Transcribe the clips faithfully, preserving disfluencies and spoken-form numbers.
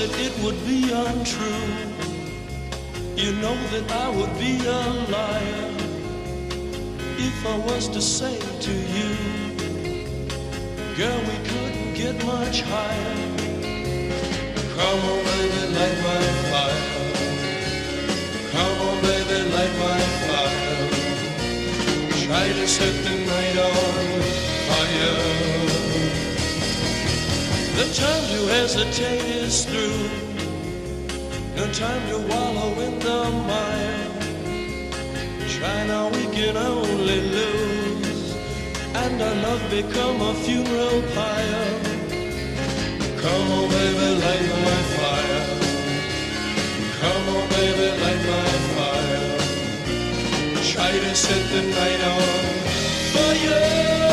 that it would be untrue. You know that I would be a liar if I was to say to you, girl, we couldn't get much higher. Come on, baby, light my fire. Come on, baby, light my fire. Try to set the night on fire. The time to hesitate is through. No time to wallow in the mire. Try now, we can only lose, and our love become a funeral pyre. Come on, baby, light my fire. Come on, baby, light my fire. Try to set the night on fire.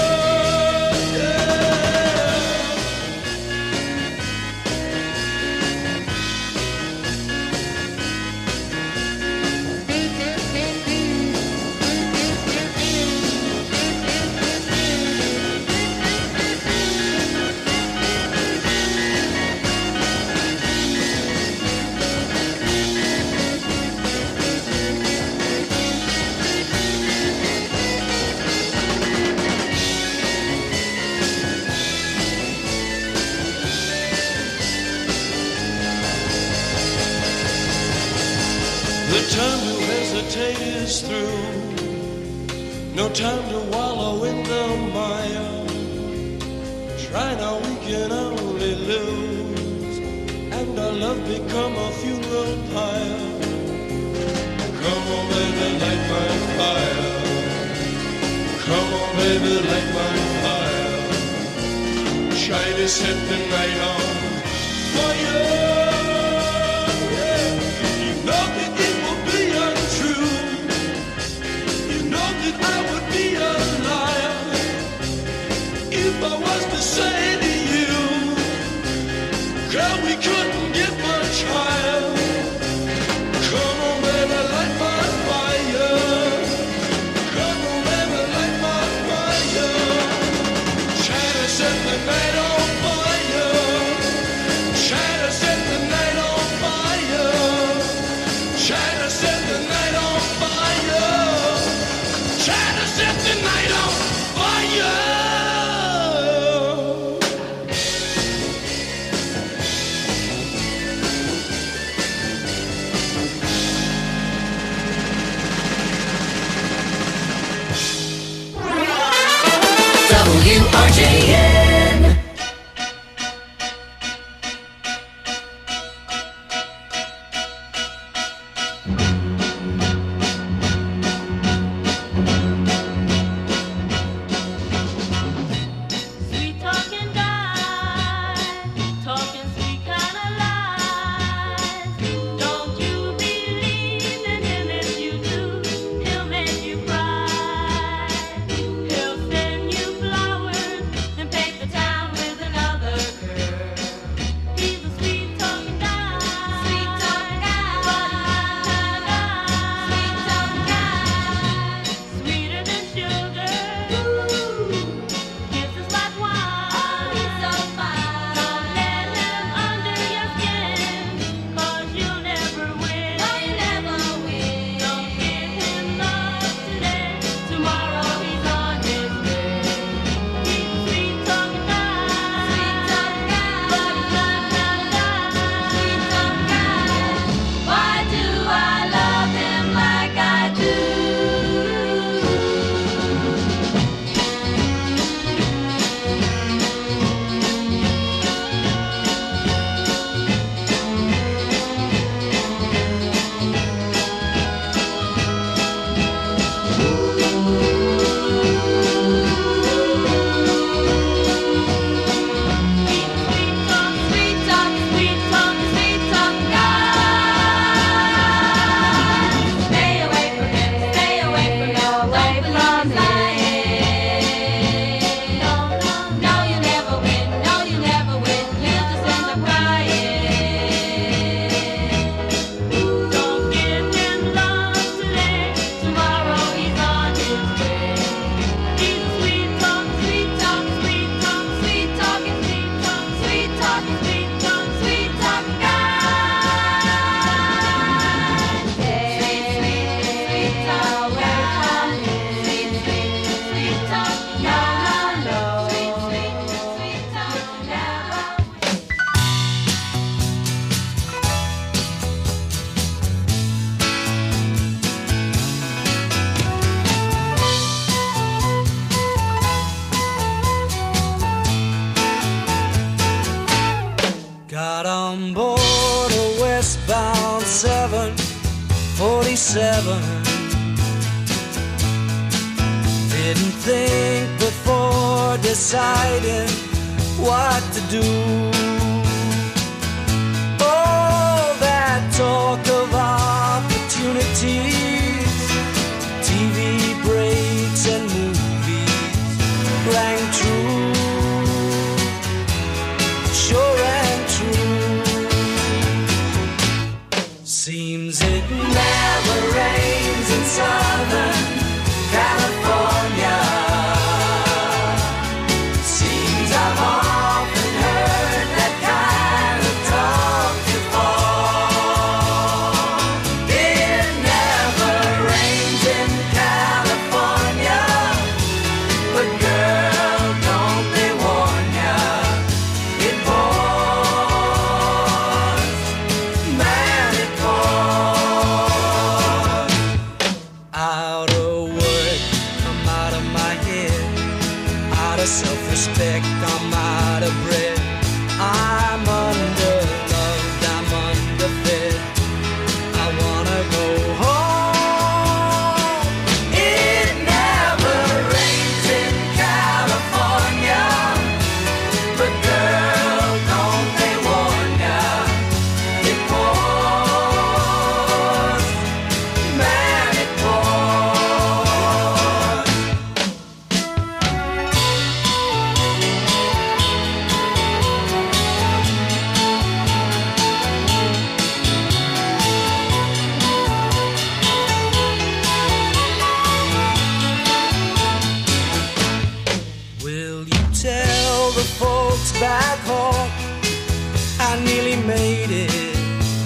The time to hesitate is through. No time to wallow in the mire. Try now, we can only lose, and our love become a funeral pyre. Come on, baby, light my fire. Come on, baby, light my fire. Try to set the night on fire. I would be a liar if I was to say to you, girl, we couldn't get much higher. Come on, baby, light my fire. Come on, baby, light my fire. Try to set the night on fire. Try to set the night on fire. Try to set the night on fire. Try to set the night on fire. W R J N. He'll send you flowers and paper twenty-seven. Didn't think before deciding what to do. All that talk of opportunities, T V breaks and movies rang true, sure and true. Seems it never rains in Southern California. Seems I've often heard that kind of talk before. It never rains in California, but girl, don't they warn ya, it pours, man, it pours. Out of work, I'm out of my head. Out of self-respect, I'm out of breath. I'm underloved, I'm underfed. I wanna go home. It never rains in California, but girl, don't they warn ya, it pours, man, it pours. Will you tell the folks back home I nearly made it?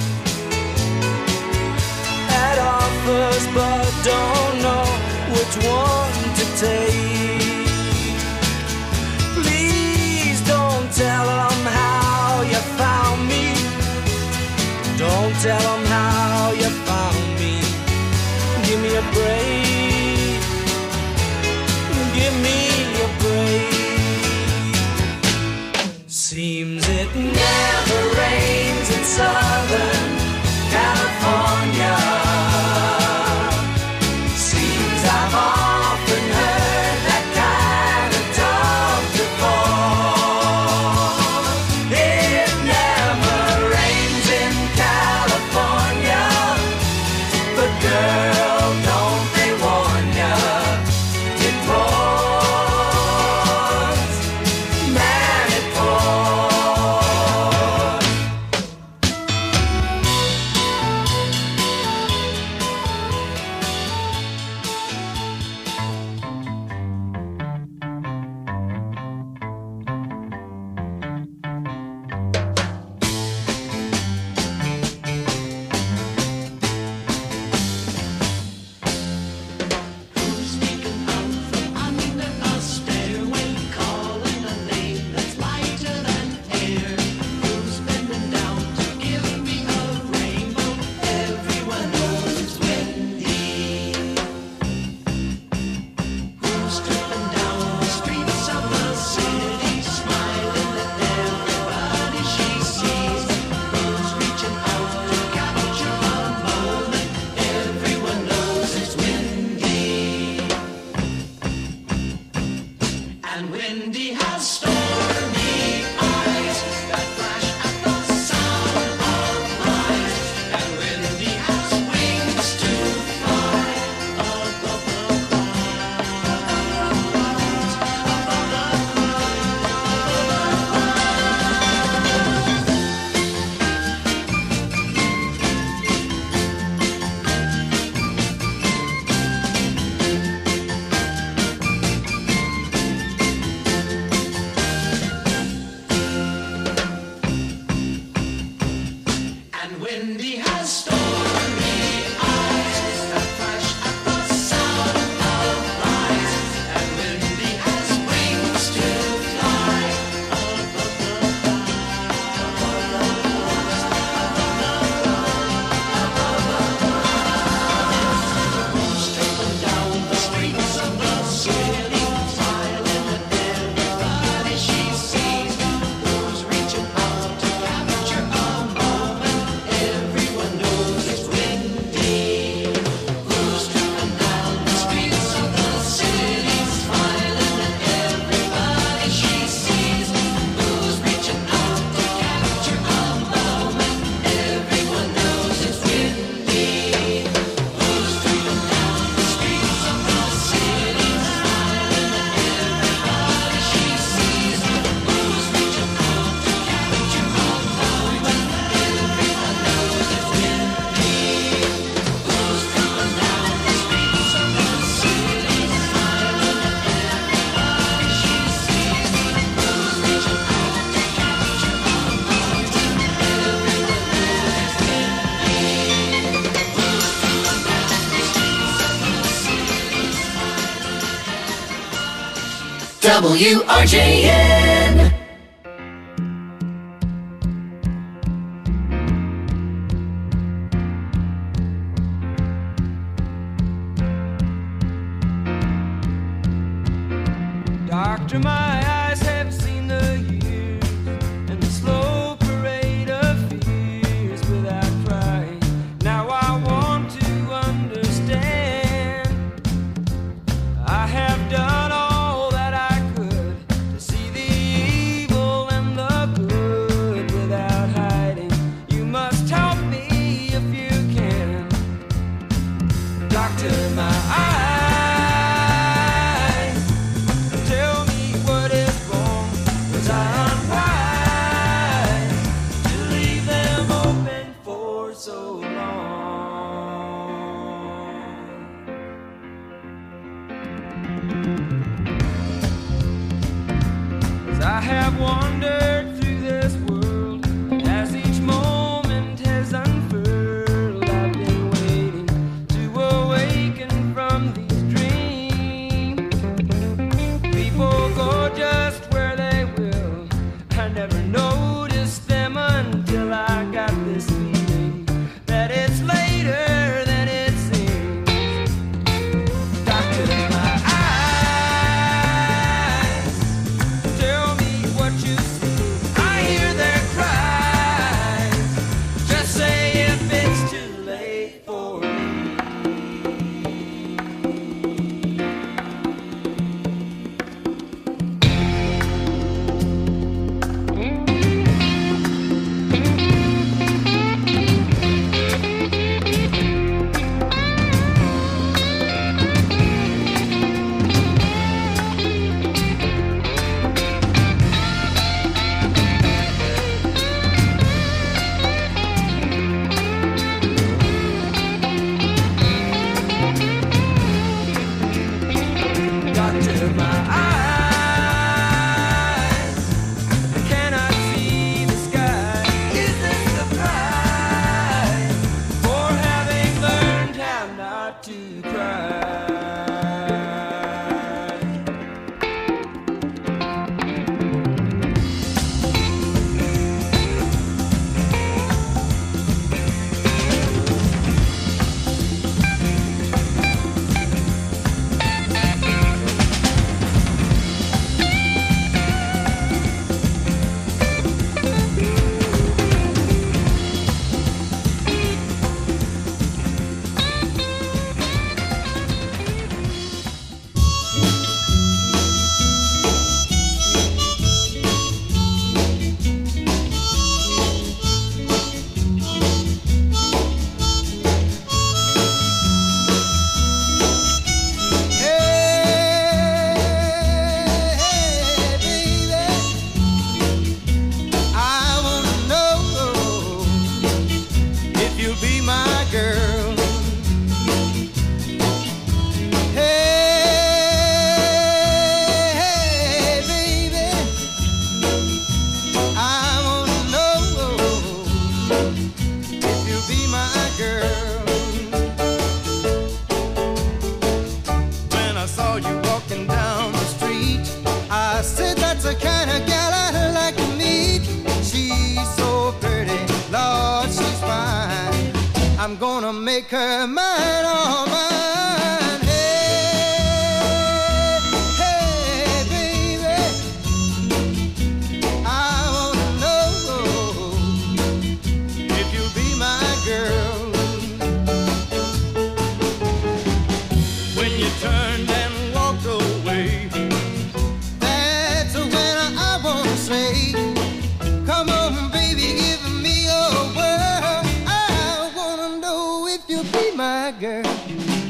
Had offers but don't know which one to take. Please don't tell them how you found me. Don't tell them how you found me. Give me a break. Give me a break. Seems it never rains in Southern California. Seems I've often heard that kind of talk before. It never rains in California, but girl, don't they warn ya, it pours, W R J N. Doctor, my eyes have seen the years and the slow parade of fears without crying. Now I want to understand. I have done all that I could to see the evil and the good without hiding. You must help me if you can. Doctor, my eyes. I have wandered through this world as each moment has unfurled. I've been waiting to awaken from these dreams. People go just where they will. I never noticed them until I got this feeling that it's later than it seems. Doctor, my I'm gonna make her mine, all mine. Hey, hey, baby, I wanna know if you'll be my girl. When you turned and walked away, that's when I wanna say, come on, baby, give me your word. My girl.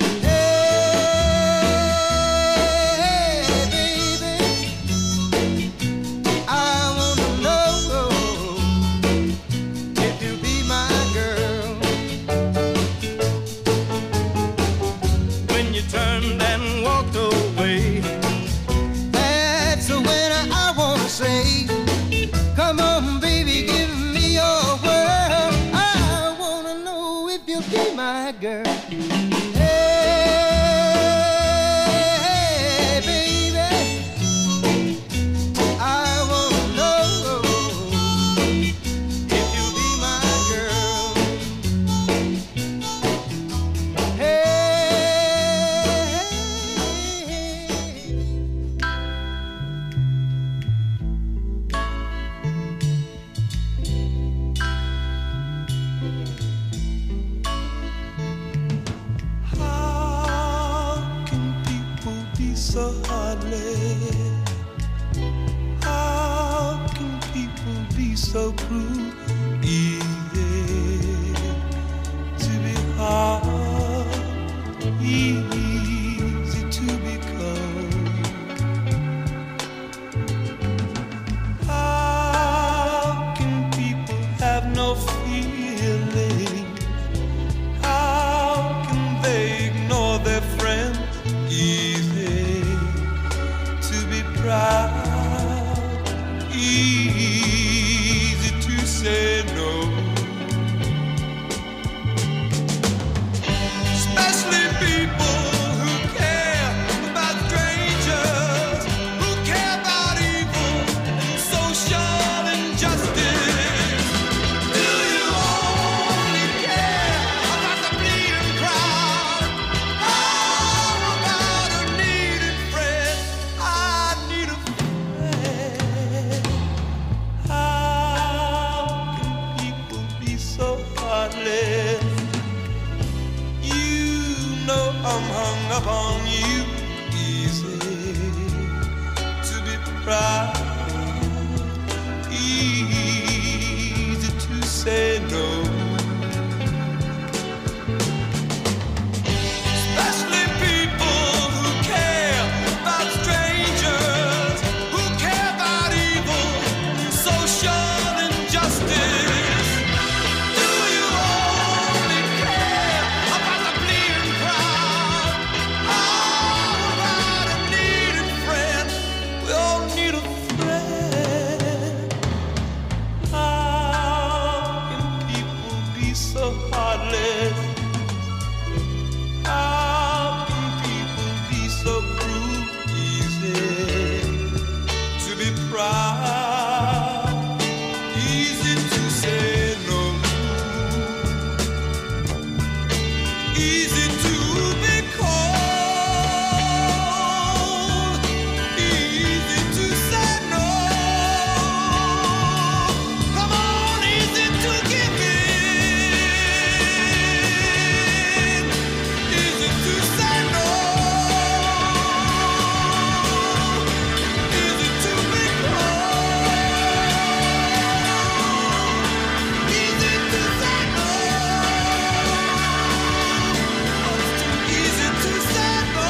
try. Easy to say no. Especially people who care about strangers, who care about evil, social injustice. Do you only care about the bleeding crowd? All about a needed friend. We all need a friend. How can people be so heartless? How can people be so cruel? Easy to be proud, easy to say no, easy to be cold, easy to say no. Come on, easy to give in, easy to say no, easy to be cold, easy to say no. Easy to say no.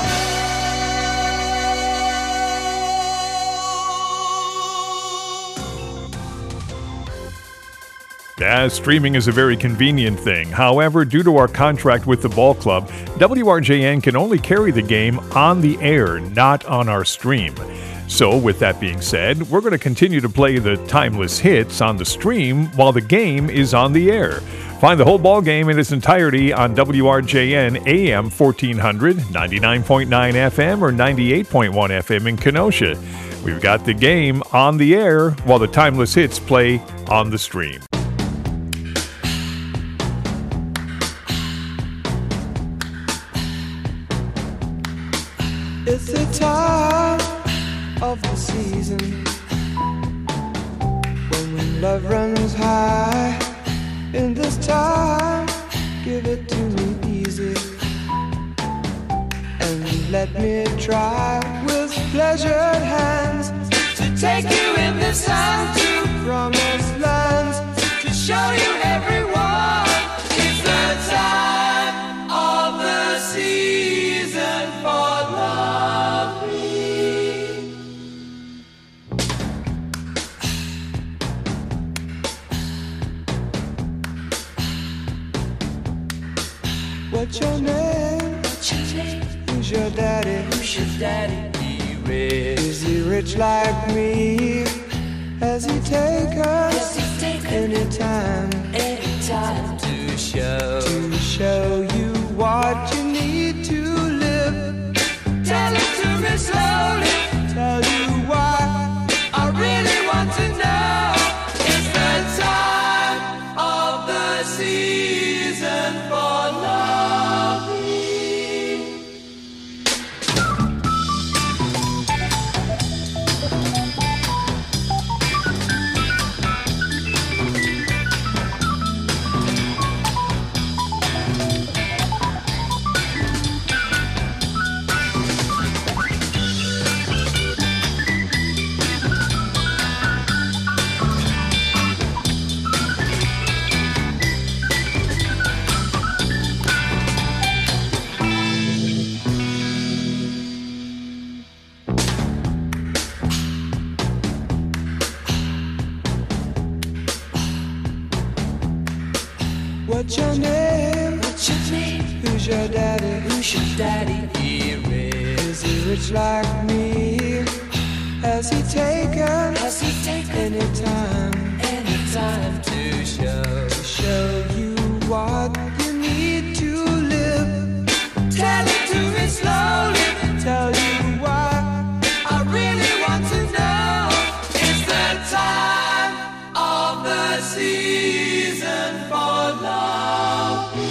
Yeah, streaming is a very convenient thing. However, due to our contract with the ball club, W R J N can only carry the game on the air, not on our stream. So, with that being said, we're going to continue to play the timeless hits on the stream while the game is on the air. Find the whole ball game in its entirety on W R J N A M fourteen hundred, ninety-nine point nine F M, or ninety-eight point one F M in Kenosha. We've got the game on the air while the timeless hits play on the stream. It's the time of the season when love runs high. In this time, give it to me easy and let me try with pleasured hands to take you in the sun to promised lands, to show you everyone. It's the time of the season for loving. What's your name? What's your name? Who's your daddy? Who's your daddy? He rich. Is he rich like me? Has he take us anytime? Anytime to show to show you what you need to live. Tell it to me slowly. Tell you why I really want to know. It's the time of the season for loving. What's your name? What's your name? Who's your daddy? Who's your daddy? He rich. Is he rich like me? Has he taken? Has he taken anytime? Anytime to show to show you what you need to live. Tell it to me slowly. Tell you why I really want to know. It's the time of the season for loving.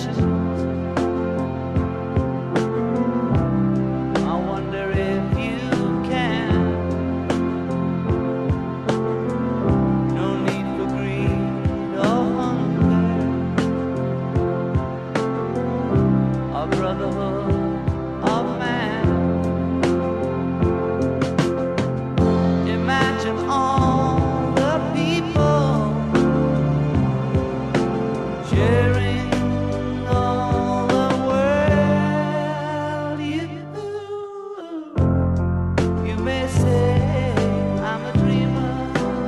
passion. I wonder if you can. No need for greed or hunger, or brotherhood of man. Imagine all the people sharing all the world. You, you may say I'm a dreamer,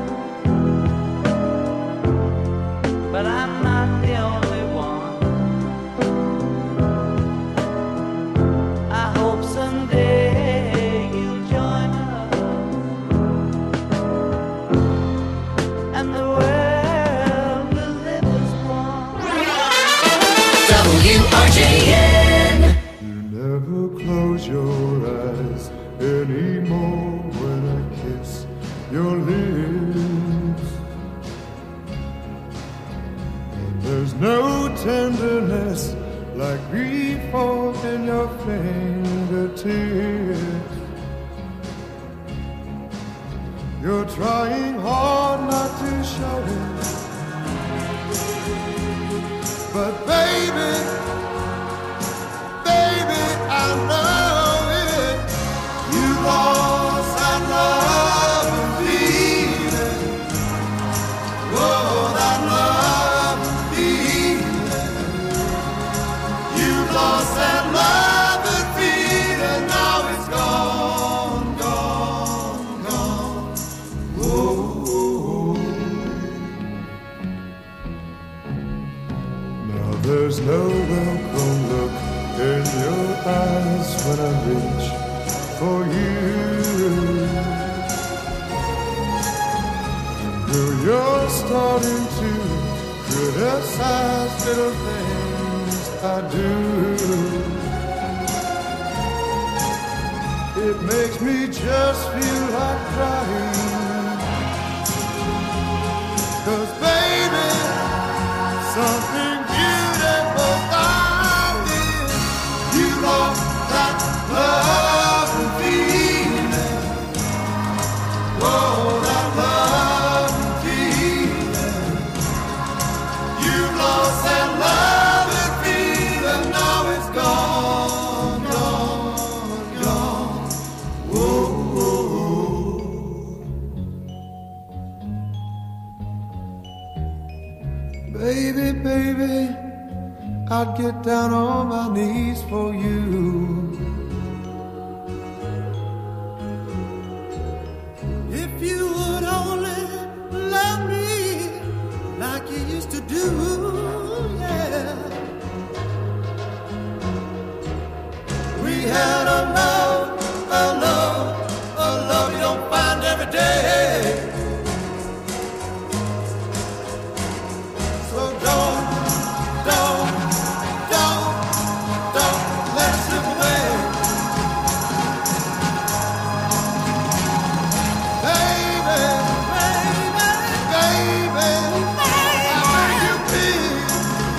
but I'm not the only one. I hope someday you'll join us, and the world will live as one. W R J N. You never close your eyes anymore when I kiss your lips. And there's no tenderness like before in your fingertips. You're trying hard not to show it, but baby, baby, I know it. You lost that love and feeling. Whoa, that love and feeling. You lost that love and feeling. Now it's gone, gone, gone. Whoa. Now there's no welcome look in your eyes when I reach for you. Girl, you're starting to criticize little things I do. It makes me just feel like crying, 'cause baby, something beautiful about it. You lost that love and feeling. Whoa, that love and feeling. You lost that love and feeling. Now it's gone, gone, gone. Whoa, whoa. Baby, baby, I'd get down on my knees for you. If you would only love me like you used to do, yeah. We had a love, a love, a love you don't find every day. So don't, don't, don't, don't let it slip away. Baby, baby, baby, I beg you please,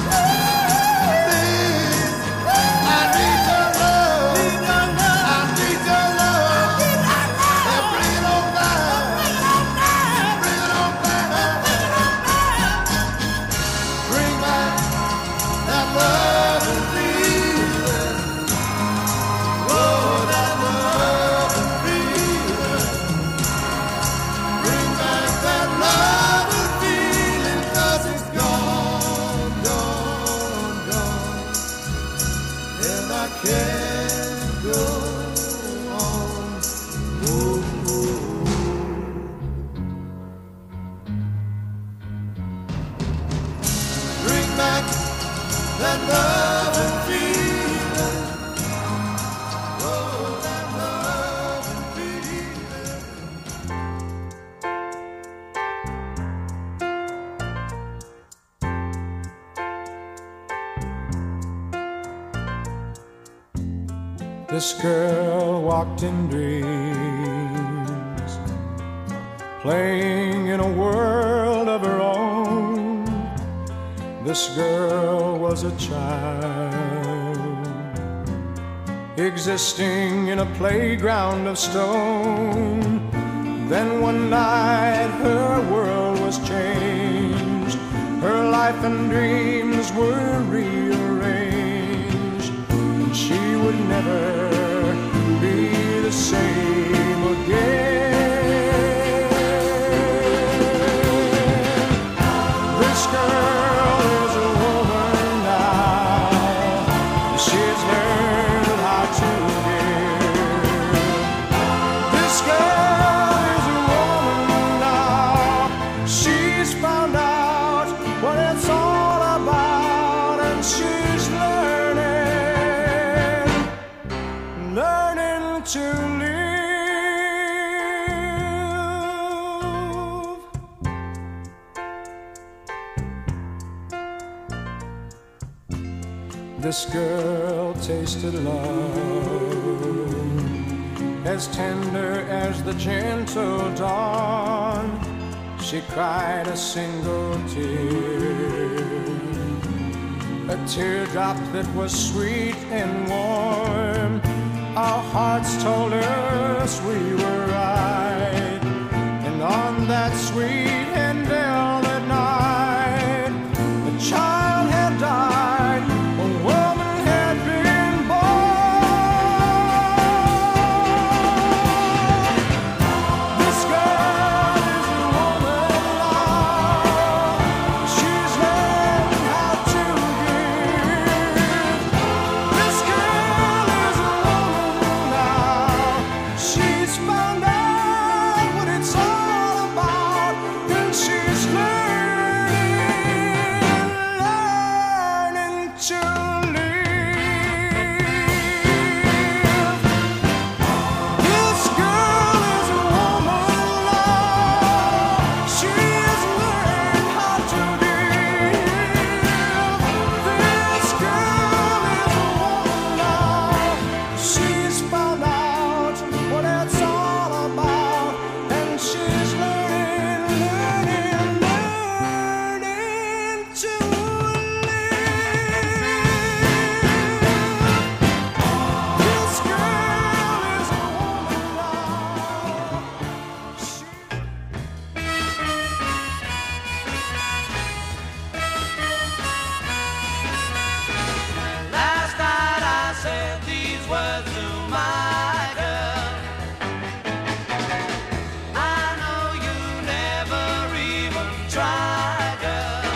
please, I need your love, I need your love, and bring it on back, bring it on back, bring back that love and feeling. Whoa, that love and feeling. Bring back that love and feeling, 'cause it's gone, gone, gone. And I can't go on. Ooh, ooh. Bring back that love and feeling. Oh, that love and feeling. This girl walked in dreams, playing in a world of her own. This girl was a child, existing in a playground of stone. Then one night her world was changed. Her life and dreams were rearranged. And she would never be the same again. This girl is a woman now. She's learned how to give. This girl is a woman now. She's found out what it's all about, and she's learning, learning to live. This girl tasted love, as tender as the gentle dawn. She cried a single tear, a teardrop that was sweet and warm. Our hearts told us we were right, and on that sweet and velvet night, a child had died, a woman had been born. This girl is a woman now. She's learned how to give. This girl is a woman now. She's found out what it's all about, and she's learning, learning to live. This girl is a woman now. She's learned how to give. This girl is a woman now. She's found out what it's all about, and she's learning, learning, learning to live. This girl is a woman now. She Last night I said these words to my girl. I know you never even tried, girl.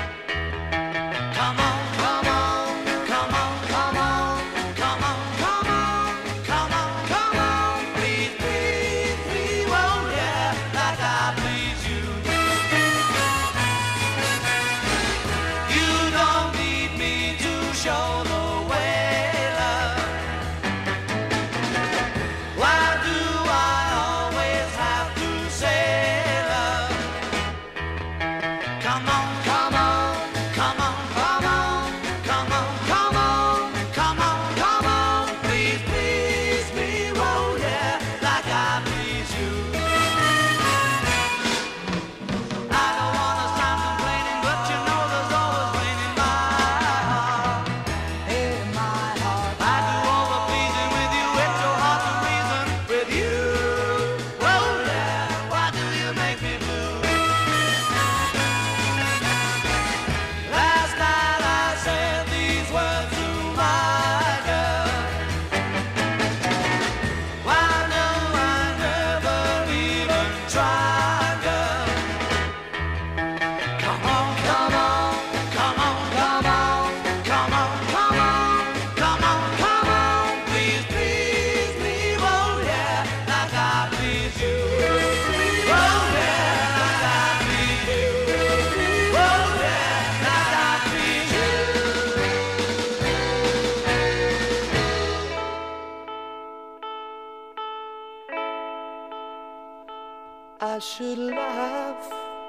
Come on, come on, come on, come on, come on, come on, come on, come on. Please, please, please, oh yeah, like I please you. You don't need me to show the way, love. Why do I always have to say love? Come on, come on, come on, come on, come on, come on, come on, come on. Please, please me, oh yeah, like I please you. I don't wanna sound complaining, but you know there's always rain in my heart. In my heart, I do all the pleasing with you. It's so hard to reason with you. Oh yeah, why do you make me blue? Last night I said these words to my girl. Why do I never even try, girl? Come on, come on, come on, come on, come on, come on, come on, come on. Please, please me, oh yeah, like I please you. Oh yeah, like I please you. Oh yeah, like I please you. I should laugh,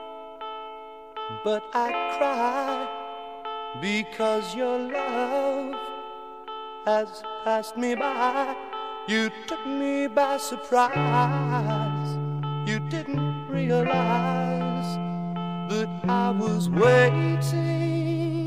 but I cry, because your love has passed me by. You took me by surprise. You didn't realize that I was waiting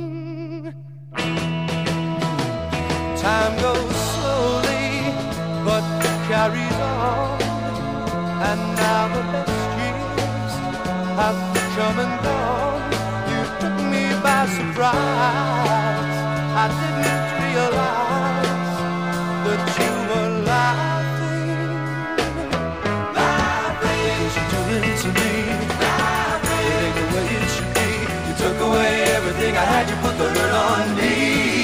come and gone. You took me by surprise. I didn't realize that you were laughing. Laughing. Cause you're doing to me. Laughing. It ain't the way it should be. You took away everything I had. You put the hurt on me.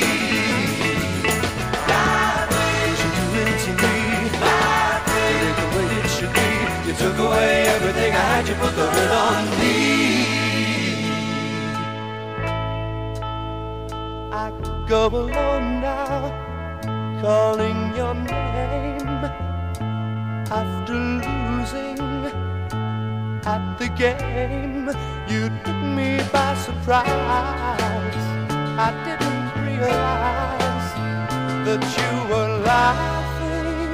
Laughing. Cause you're doing to me. Laughing. It ain't the way it should be. You took away everything I had. You put the hurt on me. I go alone now, calling your name after losing at the game. You took me by surprise. I didn't realize that you were laughing.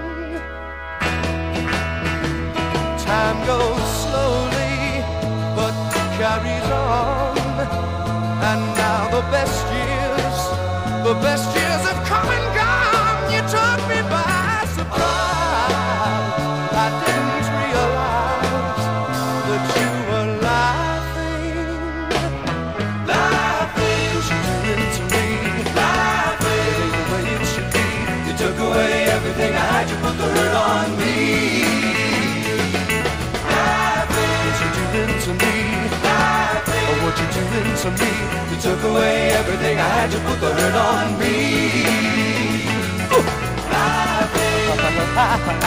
Time goes slowly, but carries on. And now the best years, the best years have come and gone. You took me by surprise. I didn't realize that you were laughing. Laughing. Cause you're doing to me. Laughing. It ain't the way it should be. You took away everything I had. You put the hurt on me. Laughing. Cause you're doing to me. Oh, what you doing to me? You took away everything I had. You put the hurt on me. Ooh. Laughing, laughing,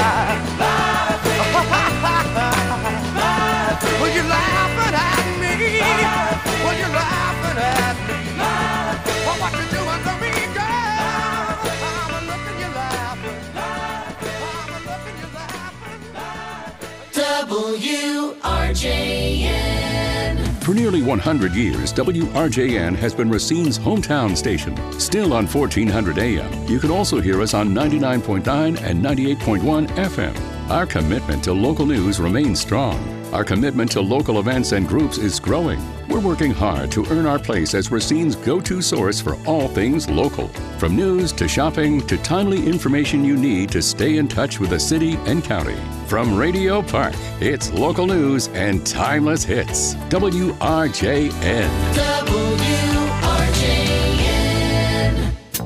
laughing. Well, you're laughing at me. Laughing. Well, you're laughing at me. Laughing. Oh, what you doing to me, girl? I'm a looking, you're laughing. I'm a looking, you're laughing. W R J N. For nearly one hundred years, W R J N has been Racine's hometown station. Still on fourteen hundred A M, you can also hear us on ninety-nine point nine and ninety-eight point one F M. Our commitment to local news remains strong. Our commitment to local events and groups is growing. We're working hard to earn our place as Racine's go-to source for all things local. From news to shopping to timely information you need to stay in touch with the city and county. From Radio Park, it's local news and timeless hits. W R J N. W R J N.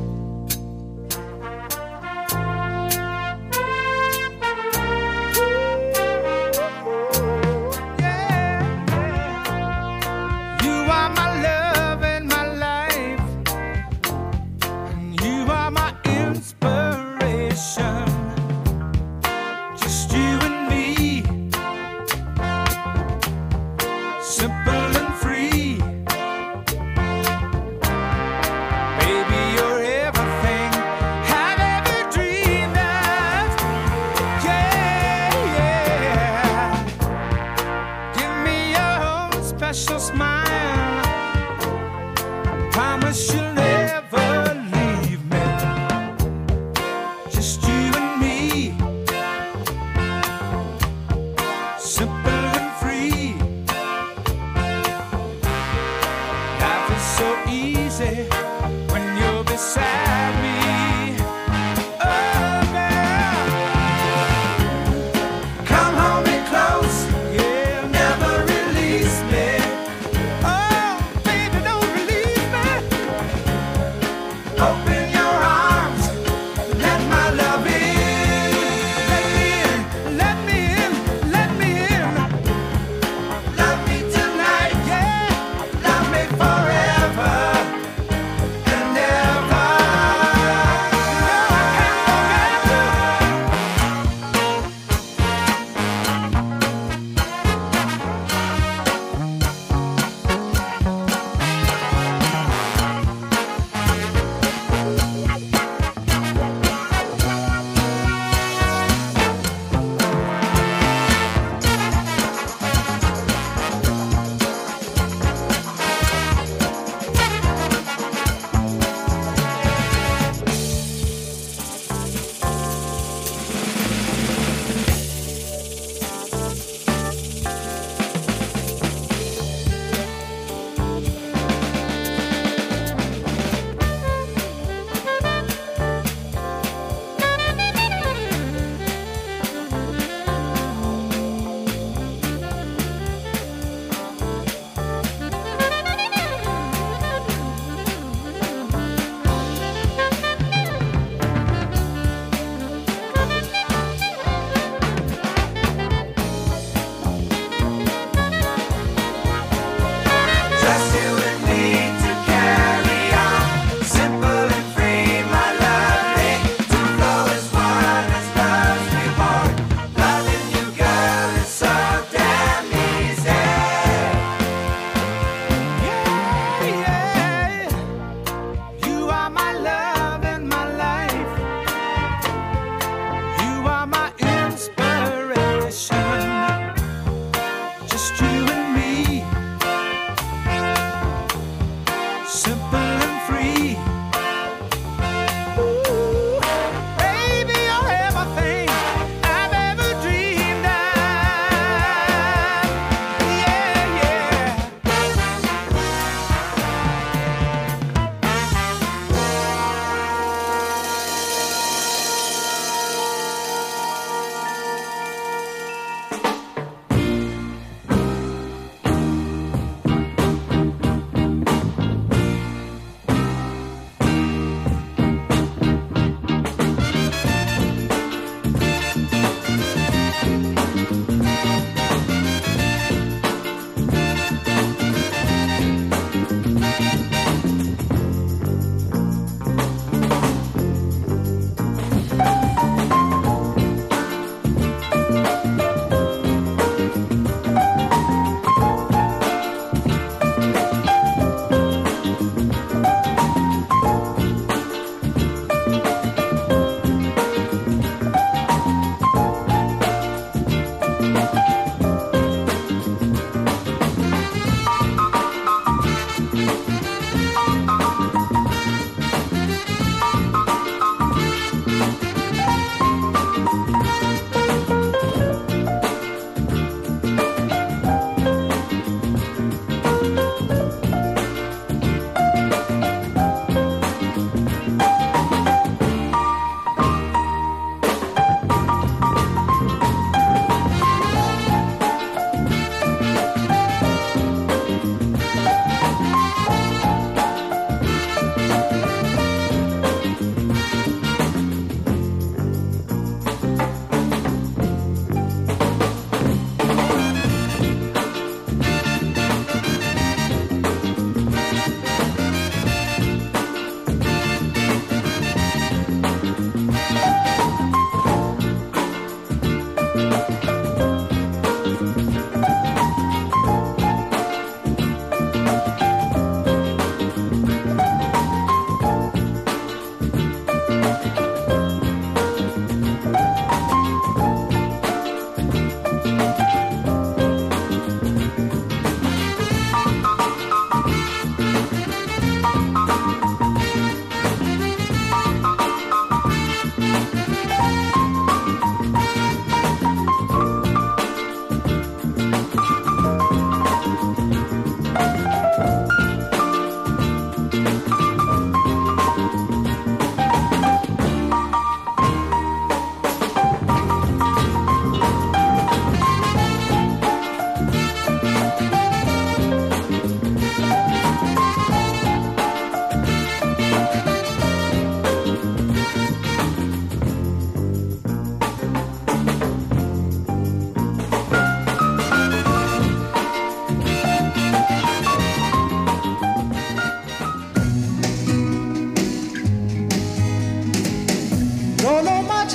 You are my love and my life, and you are my inspiration. Just you and me, simple and free.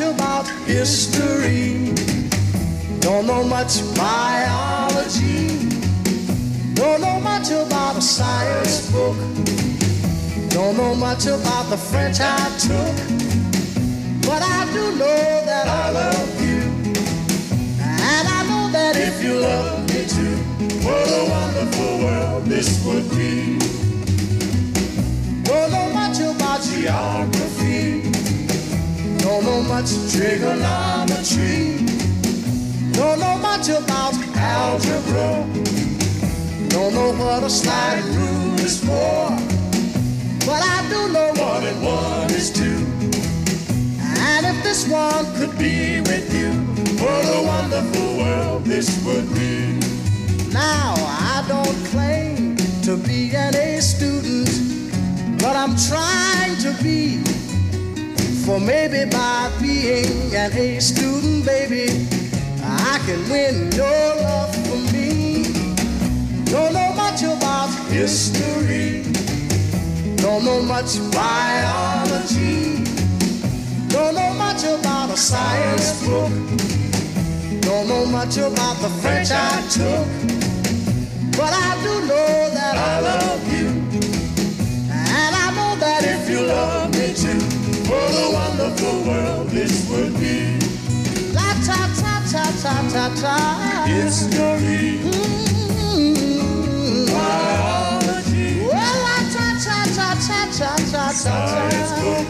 about history. Don't know much biology. Don't know much about a science book. Don't know much about the French I took. But I do know that I love you. And I know that if you love me too, what a wonderful world this would be. Don't know much about geography. Don't know much trigonometry. Don't know much about algebra. Don't know what a slide rule is for. But I do know one and one is two. And if this one could be with you, what a wonderful world this would be. Now, I don't claim to be an A student, but I'm trying to be. For maybe by being an A student, baby, I can win your love for me. Don't know much about history. Don't know much biology. Don't know much about a science book. Don't know much about the French I took. But I do know that I love you. And I know that if you love me too, what a wonderful world this would be. La ta ta ta ta ta ta. History. Mm-hmm. Biology. Well, la ta ta ta ta ta ta ta. Science book.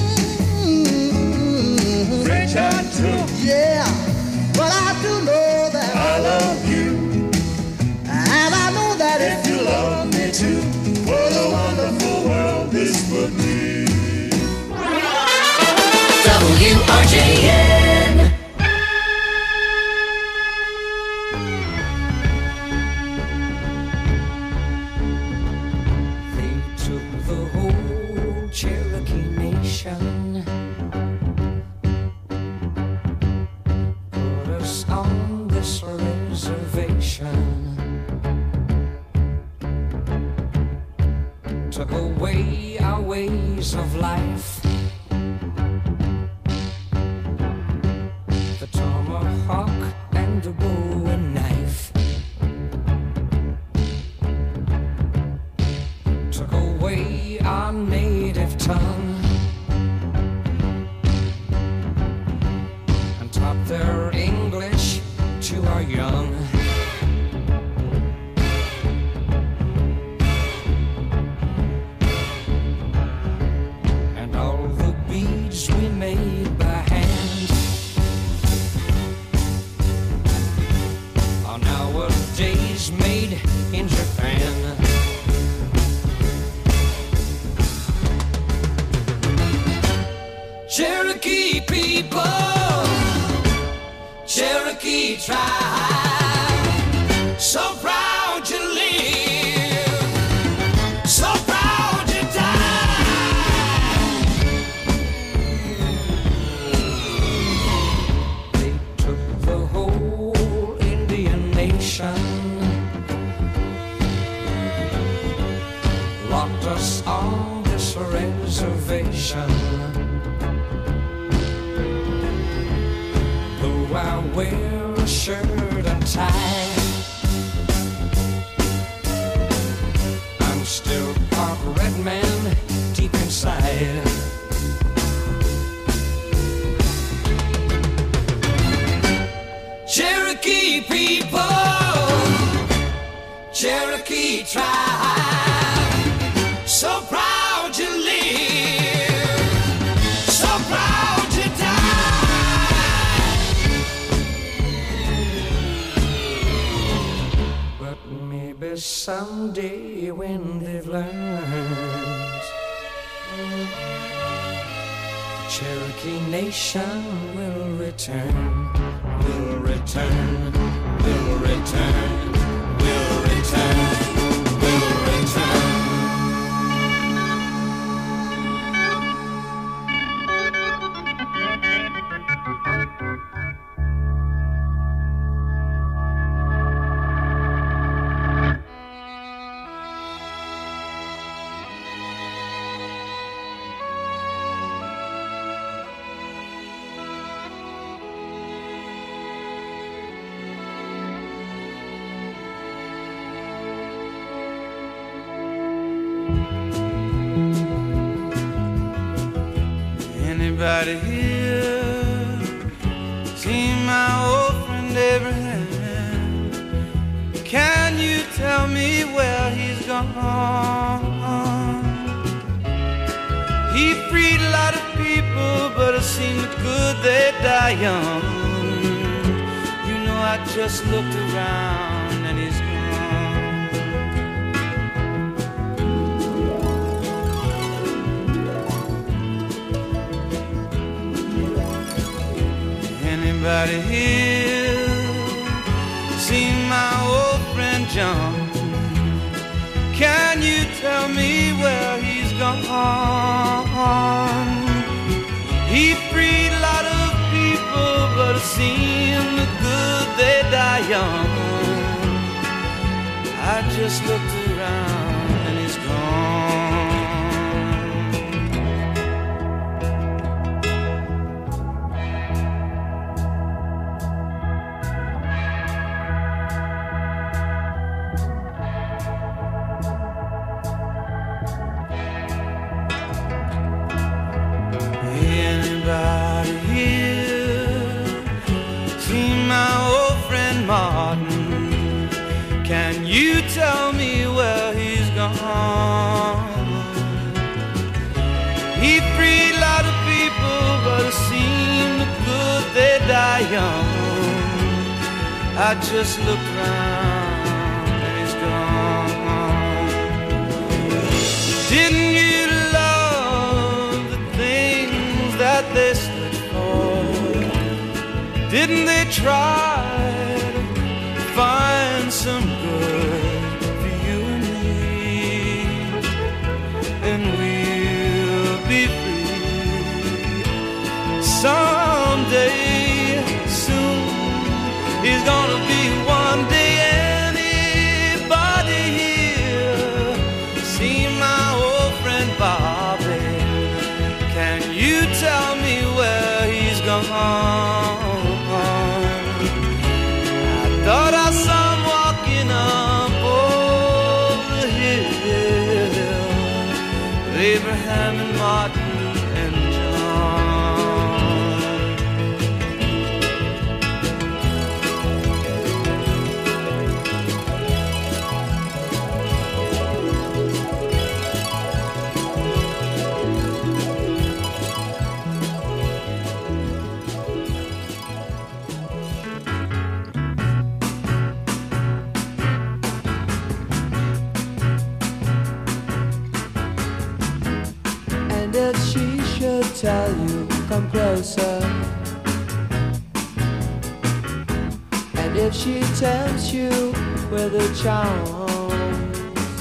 Mm-hmm. French I took. Yeah, but I do know that I love you. And I know that if you love me too, what a wonderful world this would be. W R J N. They took the whole Cherokee Nation, put us on this reservation, took away our ways of life. The tomahawk and the bow and knife took away our native tongue and taught their English to our young. And all the beads we made by hand are nowadays made in Japan. Cherokee people, Cherokee tribe, so proud to live, so proud to die. They took the whole Indian nation, locked us on this reservation. Though I wear a shirt and tie, I'm still part red man deep inside. Cherokee people, Cherokee tribe, so proud to live, so proud to die. But maybe someday when they've learned, the Cherokee nation will return, will return, will return, will return, will return. Anybody here seen my old friend Abraham? Can you tell me where he's gone? He freed a lot of people, but it seemed good they die young. You know, I just looked around and he's gone. Anybody here seen my old friend John? Can you tell me where he's gone? He freed a lot of people, but it seemed good they die young. I just looked around and he's gone. Anybody here seen my old friend Martin? Can you tell me where he's gone? He freed a lot of people, but it seemed good they die young. I just looked around and he's gone. Didn't you love the things that they stood for? Didn't they try to find some good for you and me? And we'll be free someday soon. He's gonna be one day. Anybody here see my old friend Bobby? Can you tell me where he's gone? I thought I saw him walking up over the hill with Abraham and Martin and John. And if she should tell you, come closer. And if she tempts you with her charms,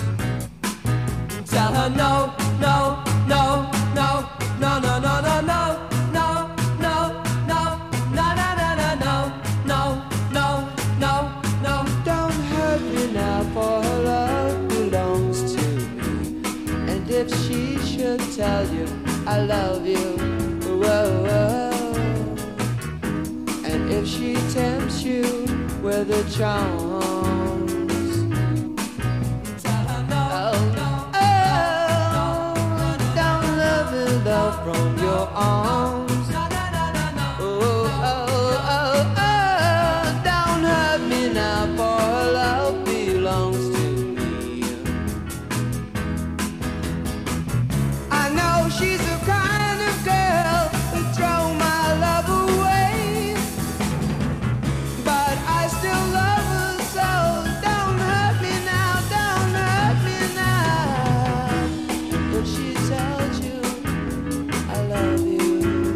tell her no, no, no, no, no, no, no, no, no, no, no, no, no, no, no, no, no, no, no. Don't hurt me now, for her love belongs to me. And if she should tell you I love you, whoa, whoa. And if she tempts you with her charms, tell her no, no, oh, don't let me love from your arms. Oh, oh, oh, oh, don't hurt me now, for her love belongs to me. I know she's the kind of girl who throw my love away, but I still love her, so don't hurt me now, don't hurt me now. If she tells you I love you,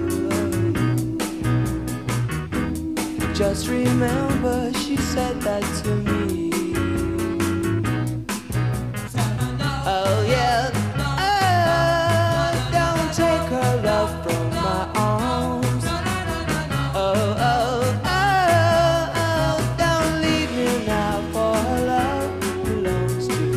just remember she said that to me. Oh yeah. From my arms, oh, oh, oh, oh, don't leave me now, for her love belongs to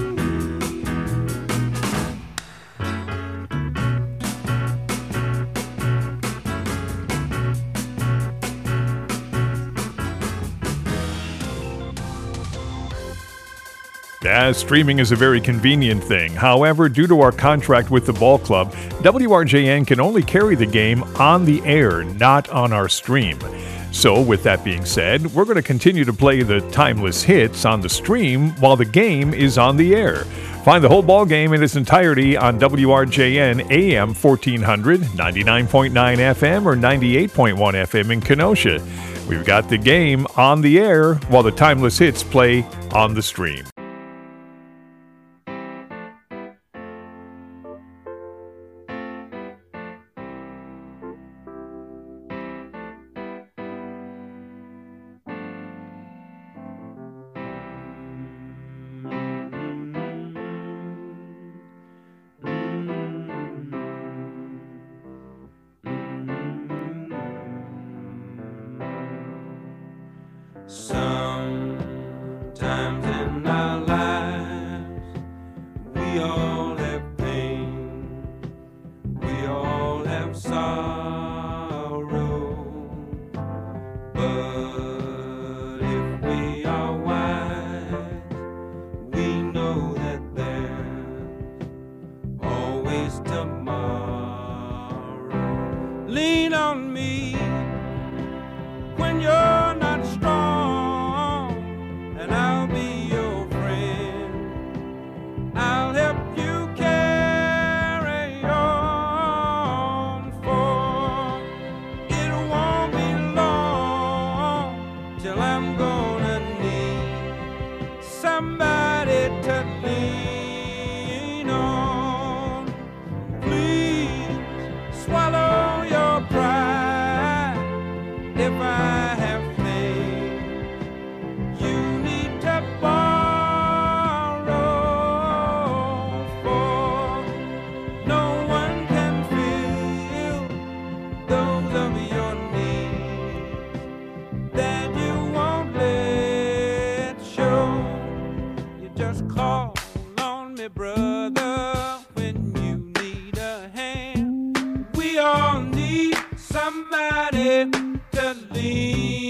Yeah, streaming is a very convenient thing. However, due to our contract with the ball club, W R J N can only carry the game on the air, not on our stream. So, with that being said, we're going to continue to play the timeless hits on the stream while the game is on the air. Find the whole ball game in its entirety on W R J N A M fourteen hundred, ninety-nine point nine F M, or ninety-eight point one F M in Kenosha. We've got the game on the air while the timeless hits play on the stream. Sometimes in our lives we all have pain, we all have sorrow, but if we are wise, we know that there's always tomorrow. Lean on me when you're not strong, and I'll be your friend. I'll help you carry on, for it won't be long till I'm gonna need somebody to lean on. Please swallow your pride if I have faith. You need to borrow, for no one can fill those of your needs that you won't let show. You just call on me, brother, when you need a hand. We all need somebody to lean